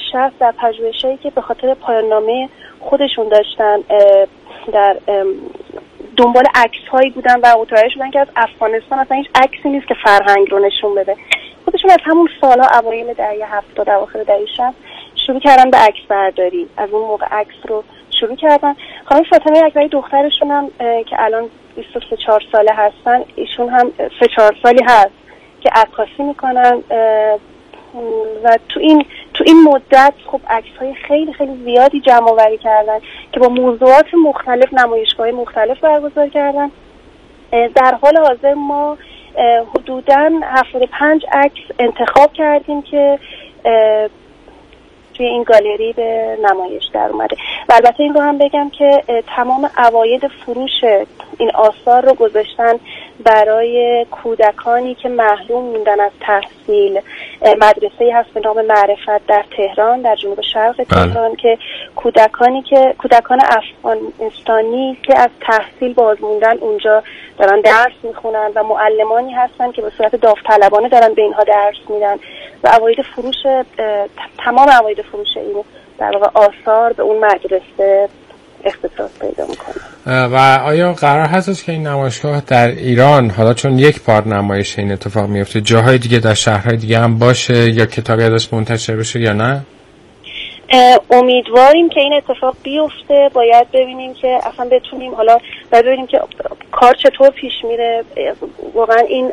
60 در پژوهشایی که به خاطر پایان‌نامه خودشون داشتن در دنبال عکس‌هایی بودن و متوجه شدن که از افغانستان اصلا هیچ عکسی نیست که فرهنگ رو نشون بده. خودشون از همون سال‌ها اوایل دهه 70 اواخر دهه 60 شروع کردن به عکس برداری. از اون موقع عکس رو شروع کردن. خانم فاطمه اکبری دخترشون هم که الان 23-4 ساله هستن، ایشون هم 3-4 سالی هست که عکاسی میکنن و تو این مدت خب عکس‌های خیلی خیلی زیادی جمع آوری کردن که با موضوعات مختلف نمایشگاه‌های مختلف برگزار کردن. در حال حاضر ما حدوداً 75 عکس انتخاب کردیم که توی این گالری به نمایش در اومده. و البته این رو هم بگم که تمام عواید فروش این آثار رو گذاشتن برای کودکانی که محروم موندن از تحصیل. مدرسه‌ای هست به نام معرفت در تهران، در جنوب شرق تهران، که کودکان افغانستانی که از تحصیل باز موندن اونجا دارن درس میخونن و معلمانی هستن که به صورت داوطلبانه دارن به اینها درس میدن و تمام عواید فروش این در واقع آثار به اون مدرسه اختصاص پیدا میکنه. و آیا قرار هستش که این نمایشگاه در ایران، حالا چون یک بار نمایش این اتفاق میفته، جاهای دیگه در شهرهای دیگه هم باشه یا کتابی ازش منتشر بشه یا نه؟ امیدواریم که این اتفاق بیفته. باید ببینیم که اصلا بتونیم، حالا باید ببینیم که کار چطور پیش میره. واقعا این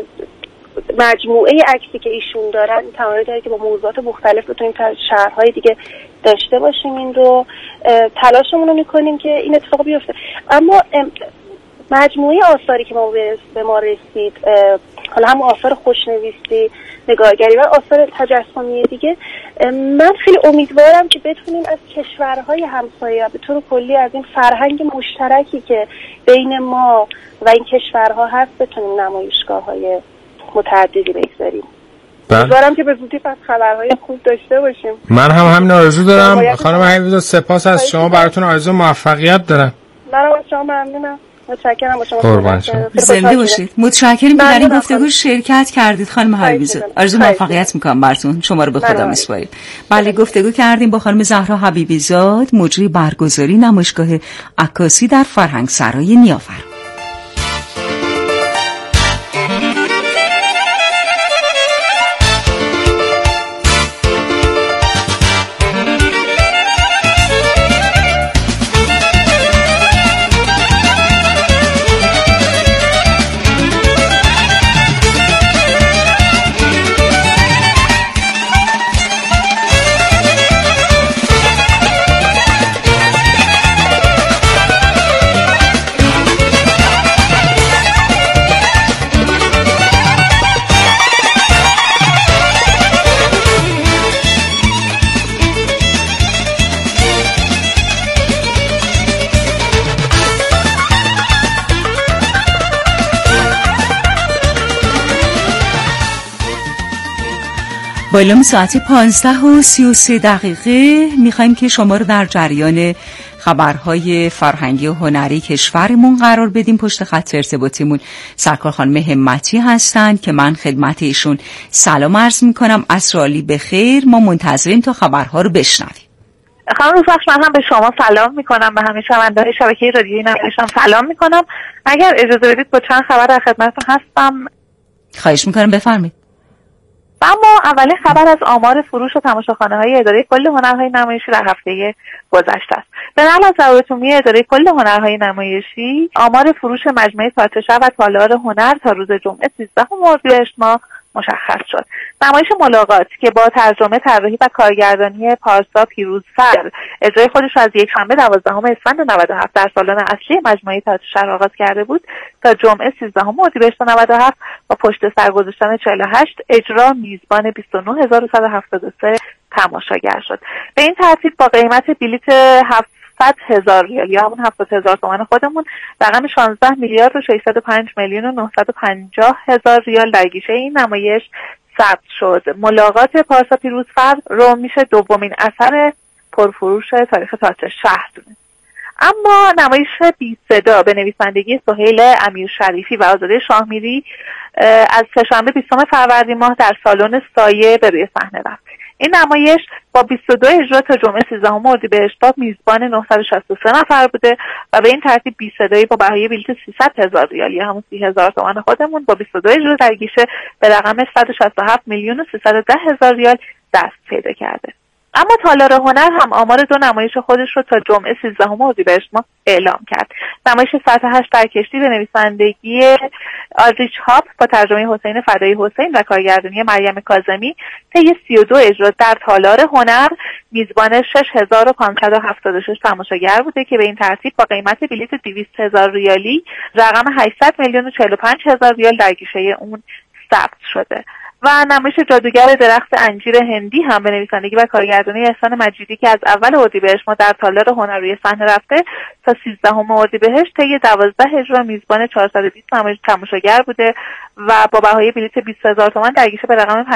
مجموعه عکسی که ایشون دارن تمایل داره که با موضوعات مختلف بتونیم در شهرهای دیگه داشته باشیم. این رو تلاشمون رو میکنیم که این اتفاق بیفته. اما مجموعه آثاری که به ما رسید، حالا هم آثار خوشنویسی، نگارگری و آثار تجسمی دیگه، من خیلی امیدوارم که بتونیم از کشورهای همسایه به طور کلی از این فرهنگ مشترکی که بین ما و این کشورها هست بتونیم نمایشگاه‌های متعددی بگذاریم. امیدوارم که به زودی پس خبرهای خوب داشته باشیم. من هم همین آرزو دارم. خانم حبیب‌زاده سپاس از شما، براتون آرزو موفقیت دارم. منم از شما ممنونم. متشکرم. با شما زنده باشید. متشکرم که در این گفتگو شرکت کردید خانم حبیب‌زاده. آرزو موفقیت میکنم براتون. شما رو به خدا میسپاریم. بله، گفتگو کردیم با خانم زهرا حبیبی‌زاده، مجری برگزاری نمایشگاه عکاسی در فرهنگ سرای نیافر. با اعلام ساعت 15:33 میخوایم که شما رو در جریان خبرهای فرهنگی و هنری کشورمون قرار بدیم. پشت خط ارتباطیمون سرکار خانم همتی هستند که من خدمت ایشون سلام عرض میکنم. عصر عالی بخیر. ما منتظریم تا خبرها رو بشنویم. خانم بخش، من هم به شما سلام میکنم، به همه شنونده‌های شبکه رادیویی نمایشم سلام میکنم. اگر اجازه بدید با چند خبر در خدمتتون هستم. خواهش میکنم، بفرمایید. اما اولین خبر از آمار فروش و تماشاخانه‌های اداره کل هنرهای نمایشی در هفته گذشته است. به نقل از روابط عمومی اداره کل هنرهای نمایشی، آمار فروش مجمع تئاتر شب و تالار هنر تا روز جمعه 13 اردیبهشت ماه مشخص شد. نمایش ملاقات که با ترجمه، طراحی و کارگردانی پارسا پیروزفر اجرای خودش را از یکشنبه 12 اسفند 97 در سالن اصلی مجموعه تئاتر شهر آغاز کرده بود تا جمعه 13 اردیبهشت 97 با پشت سر گذاشتن 48 اجرا میزبان 29173 تماشاگر شد. به این ترتیب با قیمت بلیت 700,000 ریال یا همون 70,000 تومان خودمون رقم 16 میلیارد و 605 میلیون و 950 هزار ریال در گیشه این نمایش ثبت شد. ملاقات پارسا پیروزفر رو میشه دومین اثر پرفروش تاریخ تئاتر شهر دونه. اما نمایش بی صدا به نویسندگی سهیل امیرشریفی و آزاده شاهمیری از سه‌شنبه 20 فروردین ماه در سالن سایه به روی صحنه رفت. این نمایش با 22 اجرا تا جمعه 13 اردیبهشت میزبان 963 نفر بوده و به این ترتیب بی صدایی با بهای بلیت 300,000 ریال یا همون 30,000 تومان خودمون با 22 اجرا در گیشه به رقم 167,310,000 ریال دست پیدا کرده. اما تالار هنر هم آمار 2 نمایش خودش رو تا جمعه 13 اردیبهشت اعلام کرد. نمایش ساعت 8 در کشتی به نویسندگی آلریچ هاپ با ترجمه حسین فدایی حسین و کارگردانی مریم کاظمی طی 32 اجرا در تالار هنر میزبان 6,576 تماشاگر بوده که به این ترتیب با قیمت بلیت 200,000 ریالی رقم 800,045,000 ریال در گیشه اون ثبت شده. و نمایش جادوگر درخت انجیر هندی هم به نویسندگی و کارگردانی احسان مجیدی که از اول اردیبهشت ما در تالار هنر روی صحنه رفته تا 13 اردیبهشت طی 12 اجرا میزبان 420 تماشاگر بوده و با بهای بلیت 20,000 تومان در گیشه به رقم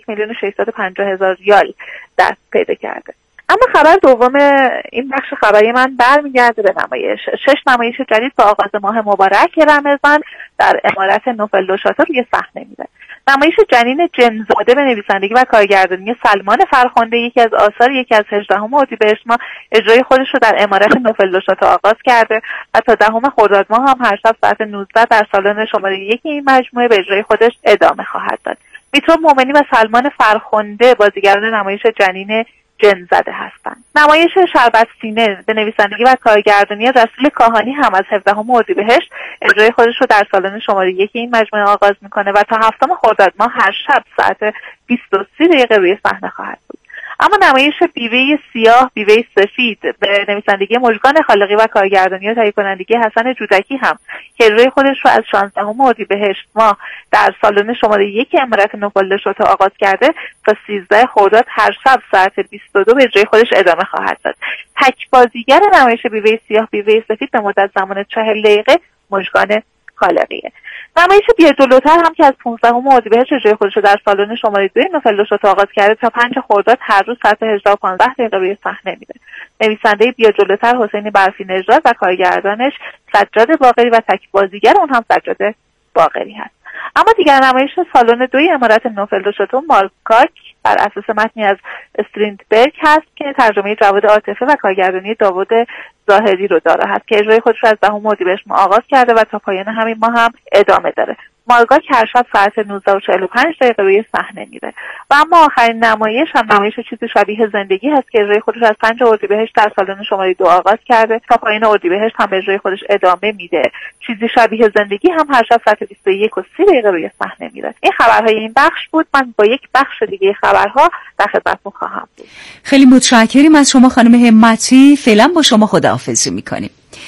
51,650,000 ریال دست پیدا کرده. اما خبر دوم این بخش خبری من برمیگرده به نمایش 6 نمایش جدید با آغاز ماه مبارک رمضان در عمارت نوفل دو شاتو روی صحنه میره. نمایش جنین جنزاده به نویسندگی و کارگردانی سلمان فرخنده یکی از آثار یکی از 18 اردیبهشت ماه اجرای خودش رو در عمارت نوفل دو شاتو آغاز کرده و تا 10 خرداد ماه هم هر شب ساعت 19 در سالن شماره 1 این مجموعه به اجرای خودش ادامه خواهد داد. میترا مومنی و سلمان فرخنده بازیگران نمایش جنین جنزده هستند. نمایش شربت سینه به نویسندگی و کارگردانی رسول کاهانی هم از 17 اردیبهشت اجرای خودش رو در سالن شماره 1 این مجموعه آغاز میکنه و تا 7 خرداد ماه هر شب ساعت 20:30 روی صحنه خواهد بود. اما نمایش بیوه سیاه بیوه سفید به نویسندگی مژگان خالقی و کارگردانی و تهیه کنندگی حسن جودکی هم که اجرای خودش رو از 16 اردیبهشت ماه در سالن شماره 1 عمارت نوفل دو شاتو آغاز کرده تا 13 خرداد هر شب ساعت 22 به اجرای خودش ادامه خواهد داد. تک بازیگر نمایش بیوه سیاه بیوه سفید به مدت زمان 40 دقیقه مژگان خالقیه. نمایش بیا جلوتر هم که از 15 اردیبهشت اجرای خودش رو در سالن شماره 2 نوفل دو شاتو آغاز کرده تا 5 خرداد هر روز ساعت 18:15 روی صحنه میره. نویسنده بیا جلوتر حسین برفی نژاد و کارگردانش سجاد باقری و تک بازیگر اون هم سجاد باقری هست. اما دیگر نمایش سالن 2 عمارت نوفل دو شاتو مالکاک بر اساس متنی از استریندبرگ هست که ترجمه جواد عاطفه و کارگردانی داوود ظاهری رو داره هست که اجرای خودش رو از 10 اردیبهشت آغاز کرده و تا پایان همین ماه هم ادامه داره. مالگاک هر شب ساعت 19:45 روی صحنه میره. و اما آخرین نمایش هم نمایش چیزی شبیه زندگی هست که اجرای خودش از 5 اردیبهشت در سالن شماره 2 آغاز کرده تا پایان اردیبهشت هم به اجرای خودش ادامه میده. چیزی شبیه زندگی هم هر شب ساعت 21:30 روی صحنه میره. این خبرهای این بخش بود. من با یک بخش دیگه خبرها در خدمتتون خواهم بود. خیلی متشکریم از شما خانم همتی. فعلا با شما خداحافظی میکنیم.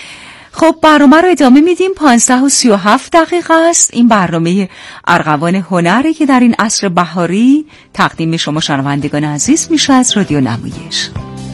خب برنامه رو ادامه میدیم. 5:37 است. این برنامه ارغوان هنره که در این عصر بهاری تقدیم شما شنوندگان عزیز میشه از رادیو نمایش.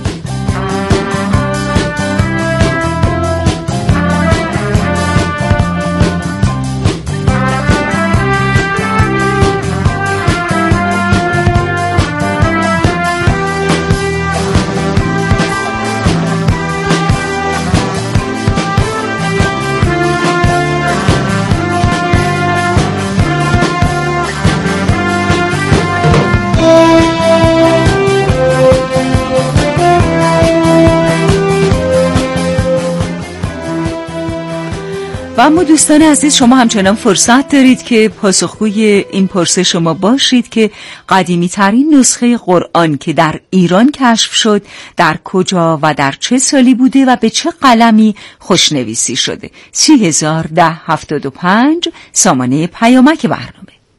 و اما دوستان عزیز شما همچنان فرصت دارید که پاسخگوی این پرسش شما باشید که قدیمی ترین نسخه قرآن که در ایران کشف شد در کجا و در چه سالی بوده و به چه قلمی خوشنویسی شده. 301075 سامانه پیامک برنامه.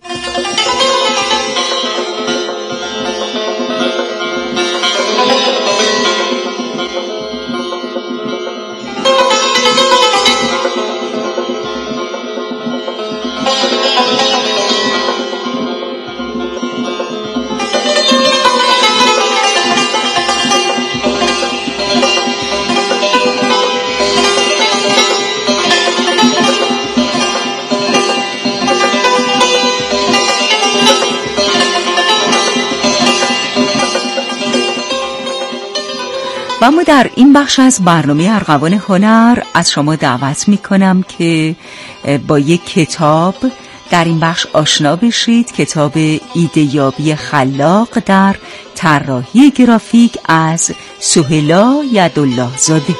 و اما در این بخش از برنامه ارغوان هنر از شما دعوت میکنم که با یک کتاب در این بخش آشنا بشید. کتاب ایده‌یابی خلاق در طراحی گرافیک از سهیلا یدالله زاده.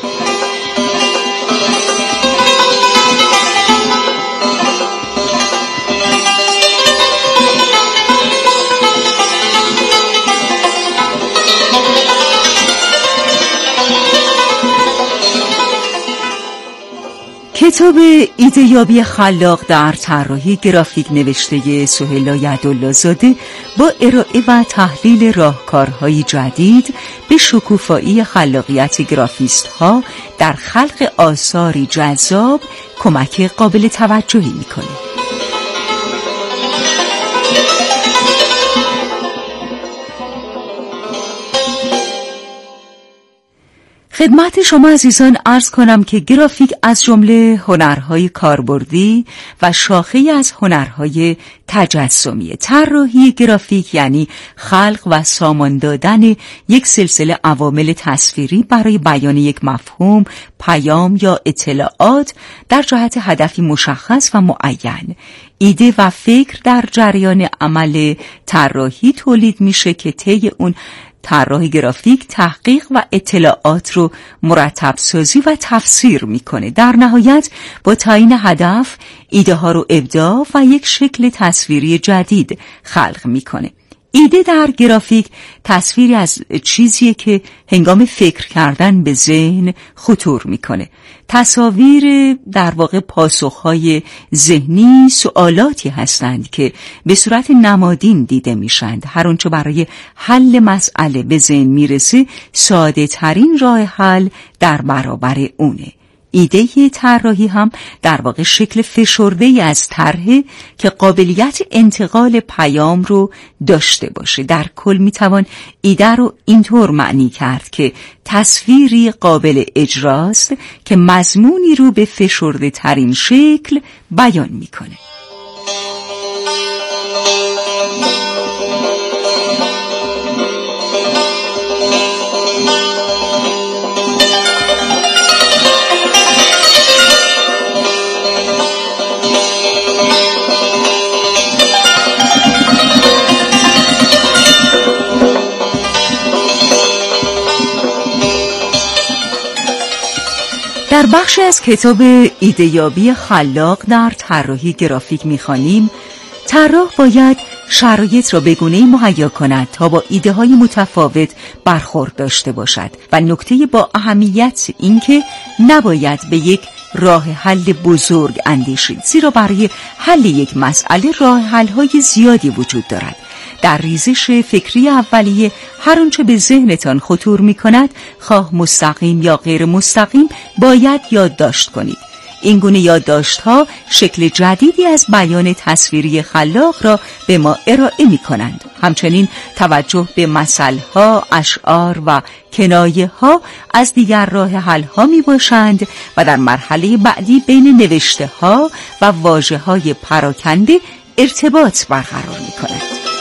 کتاب ایده‌یابی خلاق در طراحی گرافیک نوشته سهیلا یدالله زاده با ارائه و تحلیل راهکارهای جدید به شکوفایی خلاقیت گرافیست‌ها در خلق آثاری جذاب کمک قابل توجهی می‌کنه. خدمت شما عزیزان عرض کنم که گرافیک از جمله هنرهای کاربردی و شاخه‌ای از هنرهای تجسمی. طراحی گرافیک یعنی خلق و سامان دادن یک سلسله عوامل تصویری برای بیان یک مفهوم، پیام یا اطلاعات در جهت هدفی مشخص و معین. ایده و فکر در جریان عمل طراحی تولید میشه که طی اون طراح گرافیک تحقیق و اطلاعات رو مرتب سازی و تفسیر میکنه. در نهایت با تعیین هدف ایده ها رو ابداع و یک شکل تصویری جدید خلق میکنه. ایده در گرافیک تصویری از چیزیه که هنگام فکر کردن به ذهن خطور میکنه. تصاویر در واقع پاسخهای ذهنی سوالاتی هستند که به صورت نمادین دیده میشند. هر آنچه برای حل مسئله به ذهن میرسه ساده ترین راه حل در برابر اونه. ایده طراحی هم در واقع شکل فشرده‌ای از طرحه که قابلیت انتقال پیام رو داشته باشه. در کل میتوان ایده رو اینطور معنی کرد که تصویری قابل اجراست که مضمونی رو به فشرده ترین شکل بیان میکنه. در بخشی از کتاب ایده‌یابی خلاق در طراحی گرافیک می‌خوانیم طراح باید شرایط را به گونه‌ای مهیا کند تا با ایده‌های متفاوت برخورد داشته باشد و نکته با اهمیت این که نباید به یک راه حل بزرگ اندیشید، زیرا برای حل یک مسئله راه حل‌های زیادی وجود دارد. در ریزش فکری اولیه هر آنچه به ذهنتان خطور می‌کند، خواه مستقیم یا غیر مستقیم، باید یادداشت کنید. این گونه یادداشت‌ها شکل جدیدی از بیان تصویری خلاق را به ما ارائه می‌کنند. همچنین توجه به مثل‌ها، اشعار و کنایه‌ها از دیگر راه حل‌ها می‌باشند و در مرحله بعدی بین نوشته‌ها و واژه‌های پراکنده ارتباط برقرار می‌کنند.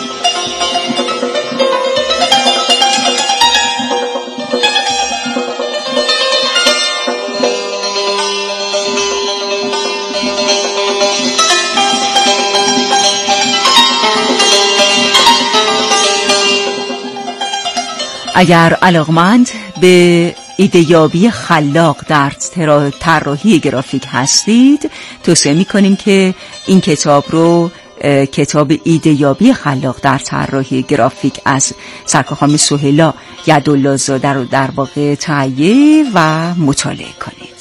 اگر علاقمند به ایده‌یابی خلاق در طراحی گرافیک هستید، توصیه می‌کنیم که این کتاب رو کتاب ایده‌یابی خلاق در طراحی گرافیک از سرکار خانم سهیلا یدالله زاده رو در واقع تهیه و مطالعه کنید.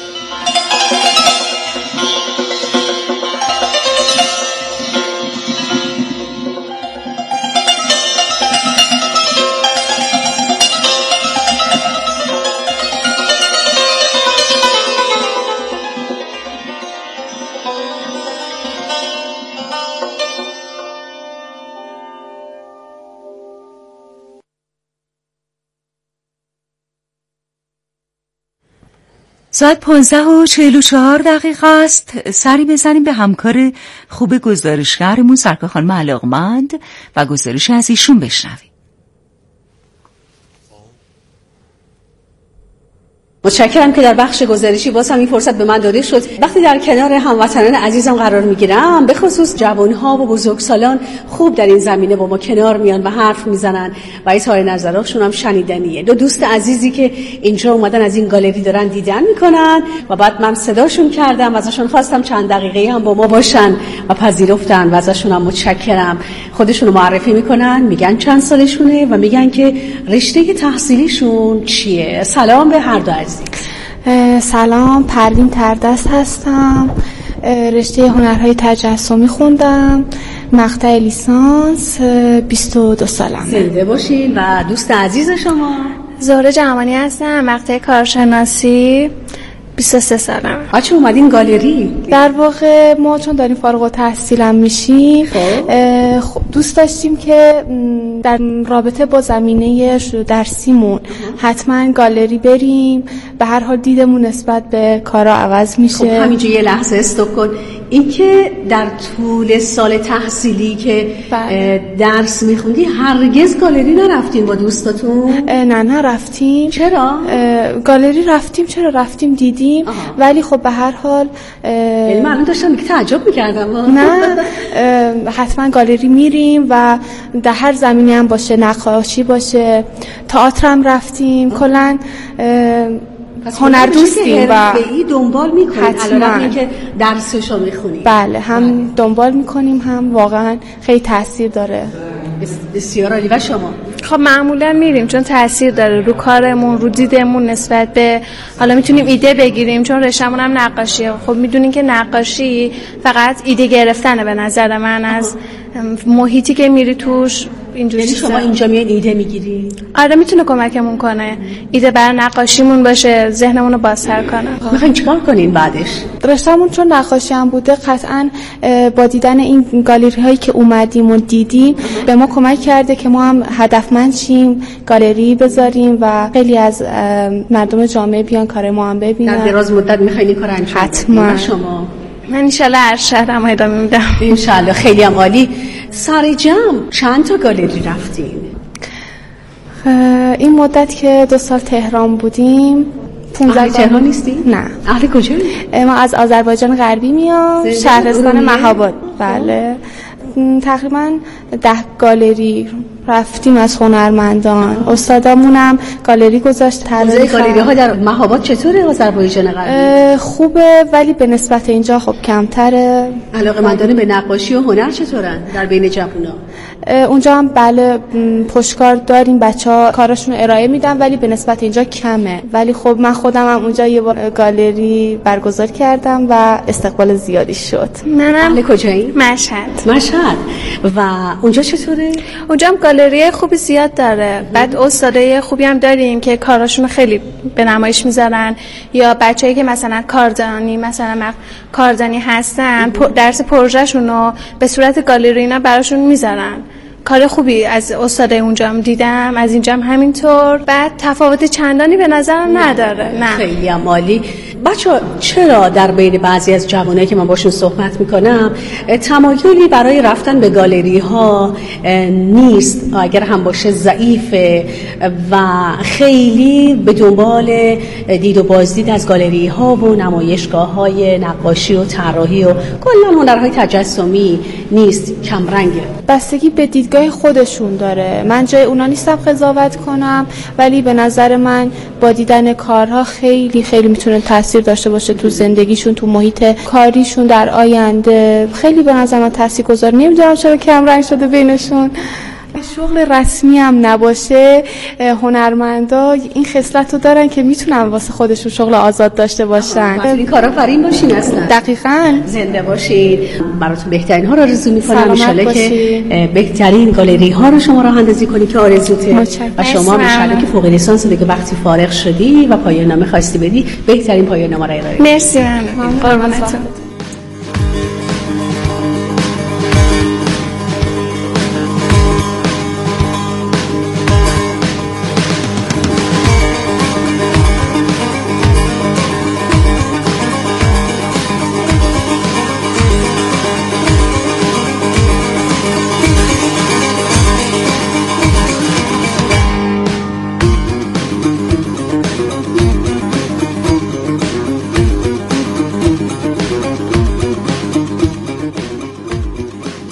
ساعت 15:44 است. سری بزنیم به همکار خوب گزارشگرمون سرکار خانم علاقمند و گزارش از ایشون بشنویم. متشکرم که در بخش گزارشی باز هم این فرصت به من داده شد. وقتی در کنار هموطنان عزیزم قرار میگیرم، به خصوص جوان‌ها و بزرگسالان خوب در این زمینه با ما کنار میان و حرف میزنن و اظهار نظراتشون هم شنیدنیه. دو دوست عزیزی که اینجا اومدن از این گالری دارن دیدن میکنن و بعد من صداشون کردم، ازشون خواستم چند دقیقه هم با ما باشن و پذیرفتن و ازشون هم متشکرم. خودشون رو معرفی میکنن، میگن چند سالشونه و میگن که رشته تحصیلیشون چیه. سلام به هر دو عزیز. سلام، پروین تردست هستم. رشته هنرهای تجسمی خوندم، مقطع لیسانس، 22 سالمه. زنده باشین. و دوست عزیز شما؟ زهره جهانی هستم، مقطع کارشناسی، 23 سالمه. چه اومدین گالری؟ در واقع ما چون داریم فارغ التحصیلم میشیم، دوست داشتیم که در رابطه با زمینه درسیمون حتما گالری بریم. به هر حال دیدمون نسبت به کارا عوض میشه. خب همینجا یه لحظه استاپ کن. این که در طول سال تحصیلی که درس میخوندی هرگز گالری نرفتین با دوستاتون؟ نه رفتیم. چرا؟ گالری رفتیم، چرا رفتیم دیدیم. ولی خب به هر حال من داشتم که تعجب میکردم. نه حتما گالری میریم و در هر زمینی هم باشه، نقاشی باشه، تئاتر هم رفتیم. کلا هنر دوستیم و حرفه‌ای دنبال میکنیم. حتما که درسشو میخونیم. بله، هم دنبال میکنیم، هم واقعا خیلی تاثیر داره. بسیار عالی. و شما؟ خب معمولا میریم چون تاثیر داره رو کارمون، رو دیدمون نسبت به، حالا میتونیم ایده بگیریم چون رشته‌مون هم نقاشیه. خب میدونین که نقاشی فقط ایده گرفتنه به نظر من از محیطی که میری توش. یعنی شما اینجا میاد ایده میگیری؟ آره، میتونه کمکمون کنه ایده برای نقاشیمون باشه، ذهنمون رو بازتر کنه. میخواین چیکار کنین بعدش؟ رشته‌مون چون نقاشی هم بوده، قطعاً با دیدن این گالری هایی که اومدیم و دیدیم به ما کمک کرده که ما هم هدفمند شیم، گالری بذاریم و خیلی از مردم جامعه بیان کار ما هم ببینن. در دراز مدت میخواین این کار انجام بدید؟ حتما. شما؟ من انشالله هر شهرم ادامه میدم. انشالله. خیلی هم عالی. سر جمع چند تا گالری رفتین؟ این مدت که 2 سال تهران بودیم. اهل تهران نیستی؟ نه. اهل کجایی؟ ما از آذربایجان غربی میام، شهرستان مهاباد. بله. تقریبا 10 گالری رفتیم از هنرمندان. استادامونم گالری گذاشت. طراحی گالری ها در مهاباد چطوره؟ آذربایجان غربی خوبه ولی به نسبت اینجا خب کمتره. علاقه‌مندان به نقاشی و هنر چطورن در بین جوونا؟ اونجا هم بله پشتکار داریم، بچه‌ها کاراشون رو ارائه میدن ولی به نسبت اینجا کمه. ولی خب من خودم هم اونجا یه بار گالری برگزار کردم و استقبال زیادی شد. منم اهل کجایی؟ مشهد. و اونجا چطوره؟ اونجا هم گالری خوبی زیاد داره. بعد استادای خوبی هم داریم که کاراشون خیلی به نمایش میذارن، یا بچه‌ای که مثلا کاردانی هستن درس پروژه‌شون رو به صورت گالری اینا براشون میذارن. کار خوبی از استادای اونجا هم دیدم، از اینجا هم همینطور. بعد تفاوت چندانی به نظرم نداره. نه خیلی عالی. بچه‌ها چرا در بین بعضی از جوانایی که من باشون صحبت میکنم تمایلی برای رفتن به گالری ها نیست؟ اگر هم باشه ضعیفه و خیلی به دنبال دید و بازدید از گالری ها و نمایشگاه های نقاشی و طراحی و کلا هنرهای تجسمی نیست، کم رنگه. بستگی به دیدگاه خودشون داره. من جای اونا نیستم قضاوت کنم، ولی به نظر من با دیدن کارها خیلی خیلی میتونه تاثیر داشته باشه تو زندگیشون، تو محیط کاریشون در آینده. خیلی به نظر من تاثیرگذار. نمیدونم چرا کم رنگ شده بینشون. شغل رسمی هم نباشه، هنرمندا این خصلت رو دارن که میتونن واسه خودشون شغل آزاد داشته باشن. این کارآفرین باشین اصلا. دقیقاً. زنده باشین. براتون بهترین ها رو آرزو میکنم. ان شاءالله که بهترین گالری ها رو شما راه اندازی کنی که آرزوته. و شما ان شاءالله که فوق لیسانس دیگه وقتی فارغ شدی و پایان نامه خواستی بدی، بهترین پایان نامه رو ارائه بدی. مرسی. قربونتون.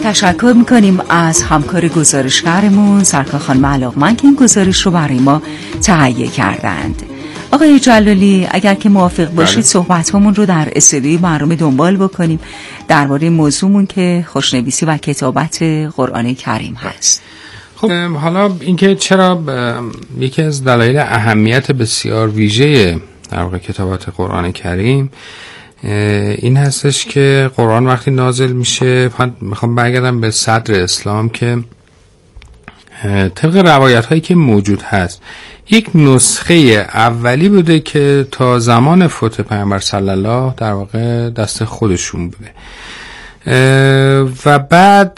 تشکر میکنیم از همکار گزارشگرمون سرکار خانم علاقمند که این گزارش رو برای ما تهیه کردند. آقای جلالی اگر که موافق باشید صحبت‌هامون رو در استودیوی برنامه دنبال بکنیم درباره موضوعمون که خوشنویسی و کتابت قرآن کریم هست. خب حالا اینکه چرا یکی از دلایل اهمیت بسیار ویژه در واقع کتابت قرآن کریم این هستش که قرآن وقتی نازل میشه، میخوام برگردم به صدر اسلام که طبق روایت هایی که موجود هست یک نسخه اولی بوده که تا زمان فوت پیامبر صلی الله در واقع دست خودشون بوده و بعد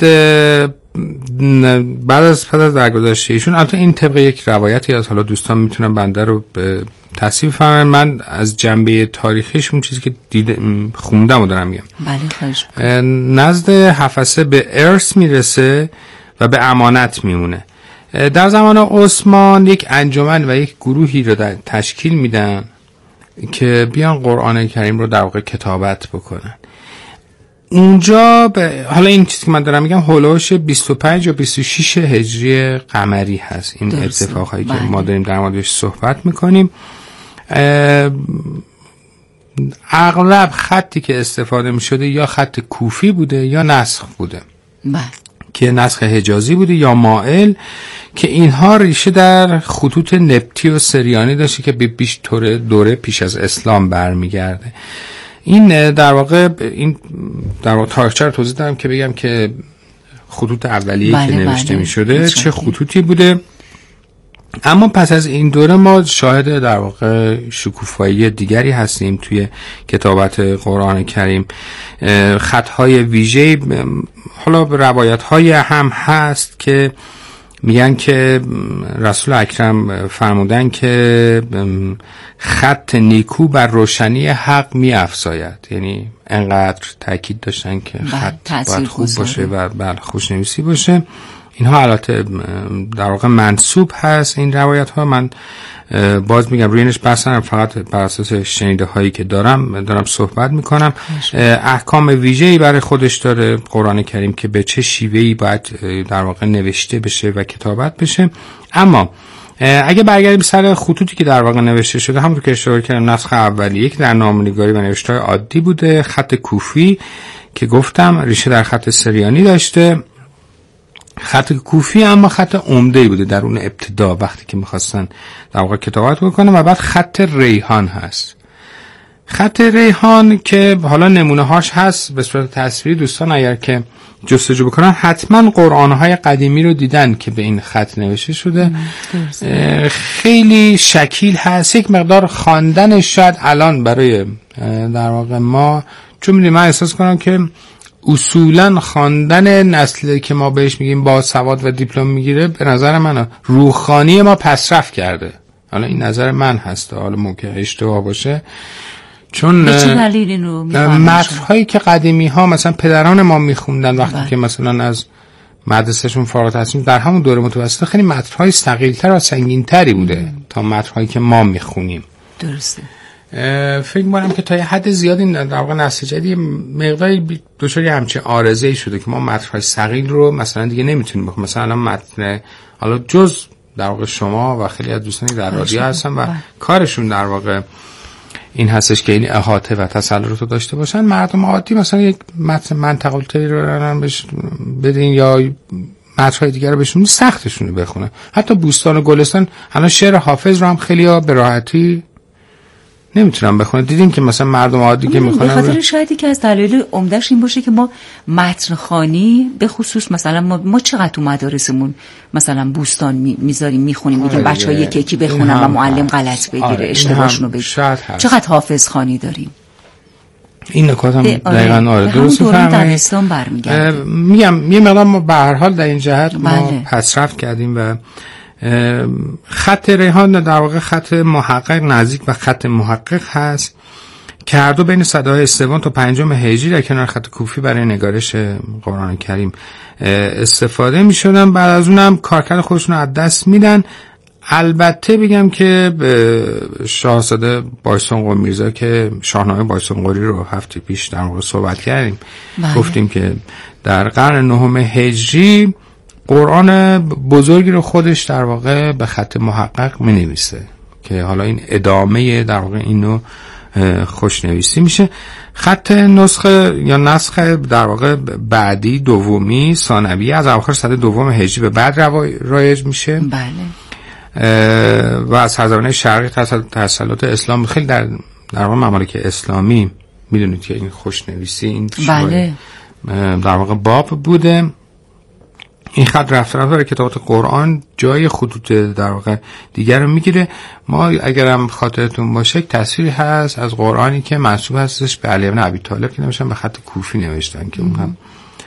از درگذشت ایشون، البته این طبق یک روایتی از، حالا دوستان میتونن بنده رو به تصحیح فهمن، من از جنبه تاریخیش اون چیزی که خوندم و دارم میگم. بله خواهش. نزد حفصه به ارث میرسه و به امانت میمونه. در زمان عثمان یک انجمن و یک گروهی رو تشکیل میدن که بیان قرآن کریم رو در واقع کتابت بکنن. اونجا حالا این چیزی که من دارم میگم هولوش 25 یا 26 هجری قمری هست. این اتفاقایی که ما داریم در موردش صحبت میکنیم. اغلب خطی که استفاده میشده یا خط کوفی بوده یا نسخ بوده که نسخ حجازی بوده یا مائل، که اینها ریشه در خطوط نبطی و سریانی داشته که به بیش دوره پیش از اسلام برمیگرده. این در واقع تاریخچه رو توضیح دادم که بگم که خطوط اولیه که نوشته می شده چه خطوطی بوده. اما پس از این دوره ما شاهد در واقع شکوفایی دیگری هستیم توی کتابت قرآن کریم. خطهای ویژه، حالا روایت‌های هم هست که میگن که رسول اکرم فرمودن که خط نیکو بر روشنی حق می افزاید، یعنی انقدر تاکید داشتن که خط باید خوب باشه و خوشنویسی باشه. اینها البته در واقع منسوب هست این روایت ها. من باز میگم روی اینش بحث ندارم، فقط بر اساس شنیده هایی که دارم صحبت میکنم. احکام ویژه‌ای برای خودش داره قرآن کریم که به چه شیوهی باید در واقع نوشته بشه و کتابت بشه. اما اگه برگردیم سر خطوطی که در واقع نوشته شده، همونطور که اشاره کردم نسخ اولیه که در نامه‌نگاری و نوشته‌های عادی بوده، خط کوفی که گفتم ریشه در خط سریانی داشته. خط کوفی اما خط عمده‌ای بوده در اون ابتدا وقتی که می‌خواستن در واقع کتابت بکنن. و بعد خط ریحان هست. خط ریحان که حالا نمونه‌هاش هست به صورت تصویری، دوستان اگر که جستجو بکنن حتما قرآن‌های قدیمی رو دیدن که به این خط نوشته شده. خیلی شکیل هست. یک مقدار خواندنش شاید الان برای در واقع ما، چون می‌دونم من احساس کنم که اصولا خواندن نسلی که ما بهش میگیم با سواد و دیپلم میگیره، به نظر من روحانی ما پسرفت کرده. حالا این نظر من هست، حالا ممکنه اشتباه باشه، چون متن‌هایی که قدیمی ها مثلا پدران ما میخوندن وقتی که مثلا از مدرسهشون فارغ هستیم در همون دوره متوسطه، خیلی متن‌های ثقیل‌تر و سنگین‌تری بوده تا متن‌هایی که ما میخونیم. درسته. فکر می‌کنم که تا یه حد زیادی در واقع نسل جدید مقداری دچار همچین عارضه‌ای شده که ما متن‌های ثقیل رو مثلا دیگه نمیتونیم بخونیم. مثلا متن حالا جز در واقع شما و خیلی از دوستانی در رادیو هستن و کارشون در واقع این هستش که این احاطه و تسلط رو داشته باشن، مردم عادی مثلا یک متن منطقه‌ای رو بهش بدین یا متن‌های دیگر رو بهشون سختشون بخونه. حتی بوستان و گلستان الان شعر حافظ رو هم خیلی‌ها به راحتی نمیتونم بخونم. دیدیم که مثلا مردم عادی که میخونن، به خاطر شاید که از دلایل عمده‌اش این باشه که ما متن خوانی به خصوص مثلا ما چقدر تو مدارسمون مثلا بوستان میذاریم میخونیم، میگیم بچه‌ها یکی بخونن و معلم غلط بگیره، اشتباهشون رو بگیره. چقدر حافظ خوانی داریم. این نکات هم دقیقاً درست فرمایید. میگم یه مقدار ما به هر حال در این جهت ما پسرفت کردیم و خط ریحان در واقع خط محقق نزدیک و خط محقق هست که هر دو بین صدای سوم تا پنجم هجری در کنار خط کوفی برای نگارش قرآن کریم استفاده می شدن. بعد از اونم کارکرد خودشون رو از دست میدن. البته بگم که شاهزاده بایسون میرزا که شاهنامه بایسون قوری رو هفته پیش در واقع صحبت کردیم، گفتیم که در قرن 9 هجری قرآن بزرگی رو خودش در واقع به خط محقق می نویسه که حالا این ادامه در واقع اینو خوشنویسی میشه. خط نسخه یا نسخ در واقع بعدی دومی ثانوی از اواخر سده دوم هجری به بعد رایج میشه. بله. و از سرزمین‌های شرقی تسلط اسلام خیلی در واقع ممالک اسلامی میدونید که این خوشنویسی این بله در واقع باب بوده. این خط رفته رفته کتابات قرآن جای خطوط در واقع دیگر رو میگیره. ما اگرم خاطرتون باشه تصویری هست از قرآنی که منسوب هستش به علی بن ابی طالب که نوشتن به خط کوفی نوشتن که اون هم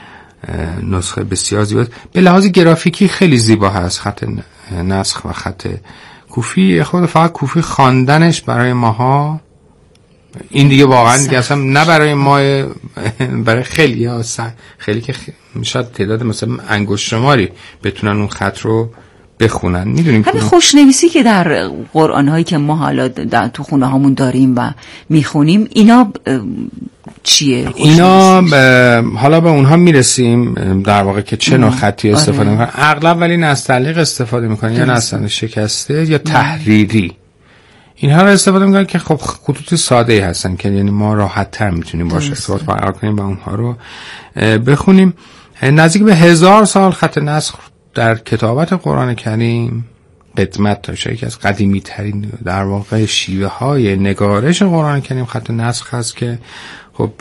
نسخه بسیار زیباست. به لحاظ گرافیکی خیلی زیبا هست خط نسخ و خط کوفی. خود فقط کوفی خواندنش برای ماها این دیگه واقعا دیگه اصلا نه برای ما، برای خیلی ها خیلی که شاید تعداد مثلا انگشت شماری بتونن اون خط رو بخونن. میدونیم همین خوشنویسی که در قرآن هایی که ما حالا تو خونه هامون داریم و میخونیم اینا چیه؟ اینا حالا به اونها میرسیم در واقع که چه نوع خطی استفاده میکنن. اغلب ولی نستعلیق استفاده میکنن یا نستعلیق شکسته یا تحریری. اینها رو استفاده میکنن که خب خطوط ساده ای هستن که یعنی ما راحت تر میتونیم باشه ارتباط برقرار کنیم و اونها رو بخونیم. نزدیک به 1000 سال خط نسخ در کتابت قرآن کریم قدمت داشته. یکی از قدیمی ترین در واقع شیوه های نگارش قرآن کریم خط نسخ هست که خب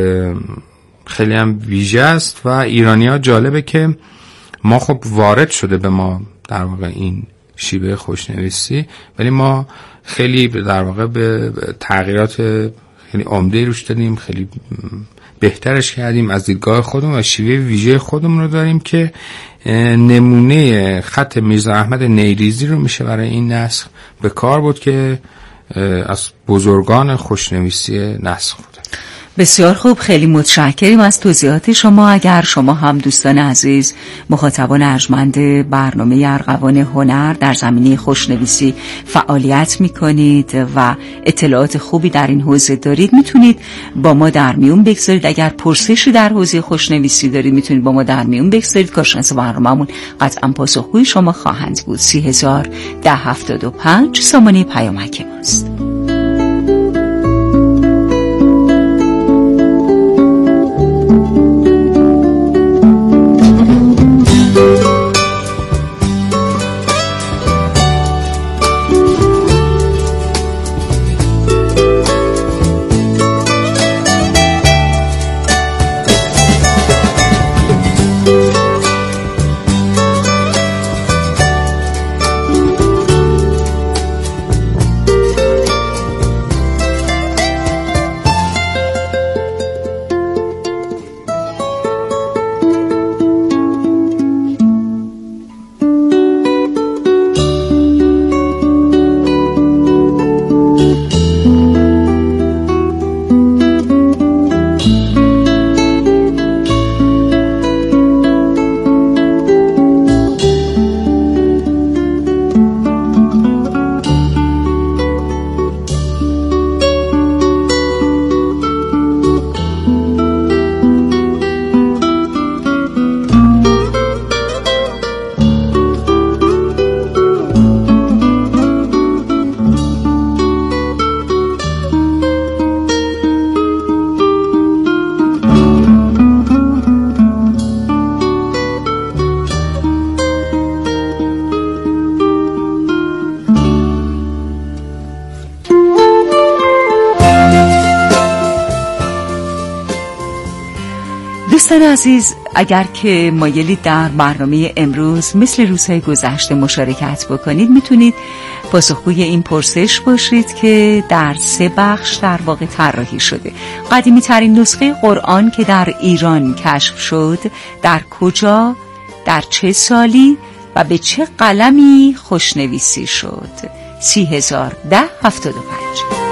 خیلی هم ویژه است و ایرانی ها جالبه که ما خب وارد شده به ما در واقع این شیوه خوشنویسی، ولی ما خیلی در واقع به تغییرات خیلی عمده روش دادیم، خیلی بهترش کردیم از دیدگاه خودمون و شیوه ویژه خودمون رو داریم که نمونه خط میرزا احمد نیریزی رو میشه برای این نسخ به کار بود که از بزرگان خوشنویسی نسخ بود. بسیار خوب، خیلی متشکریم از توضیحات شما. اگر شما هم دوستان عزیز مخاطبان ارجمند برنامه ارغوان هنر در زمینه خوشنویسی فعالیت میکنید و اطلاعات خوبی در این حوزه دارید میتونید با ما در میون بگذارید. اگر پرسشی در حوزه خوشنویسی دارید میتونید با ما در میون بگذارید. کارشناس برنامه‌مون قطعا پاسخگوی شما خواهند بود. 301075 سامانه پیامک ماست. دوستان عزیز، اگر که مایلید در برنامه امروز مثل روزهای گذشته مشارکت بکنید میتونید پاسخگوی این پرسش باشید که در 3 بخش در واقع طراحی شده. قدیمی ترین نسخه قرآن که در ایران کشف شد در کجا، در چه سالی و به چه قلمی خوشنویسی شد؟ 301075.